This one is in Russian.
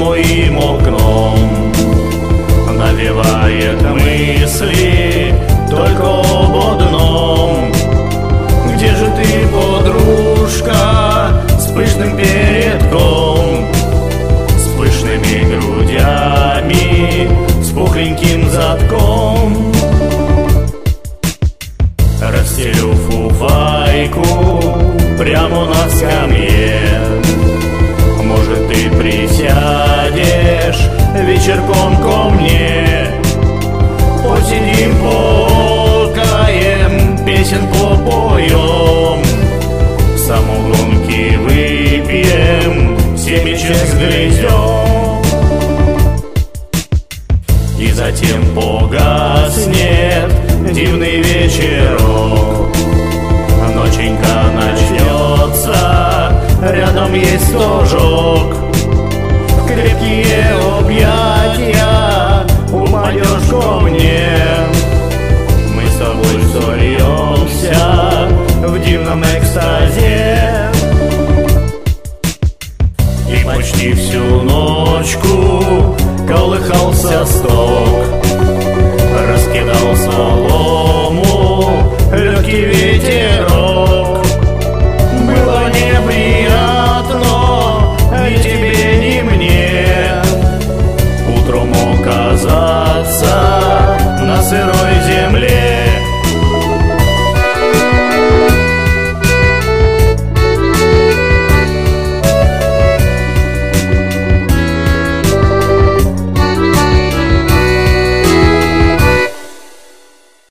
моим окном навевает мысли только об одном. Где же ты, подружка, с пышным передком, с пышными грудями, с пухленьким задком? Расстелю фуфайку прямо на скамье. Может, ты присядешь вечерком ко мне? Посидим, покаем, песен попоем, самогонки выпьем, семечек сгрызем. И затем погаснет дивный вечерок, ноченька начнется, рядом есть стожок. В крепкие объятия упадешь ко мне, мы с тобой сольемся в дивном экстазе. И почти всю ночку колыхался сток, раскидал солому легкий ветер.